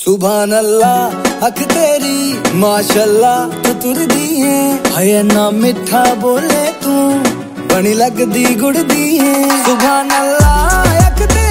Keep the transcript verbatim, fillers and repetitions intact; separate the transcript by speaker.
Speaker 1: सुभान अल्लाह अख तेरी माशाल्लाह तू तुरदी है हाय ना मिठा बोले तू बनी लगदी गुड़दी है सुभान अल्लाह अख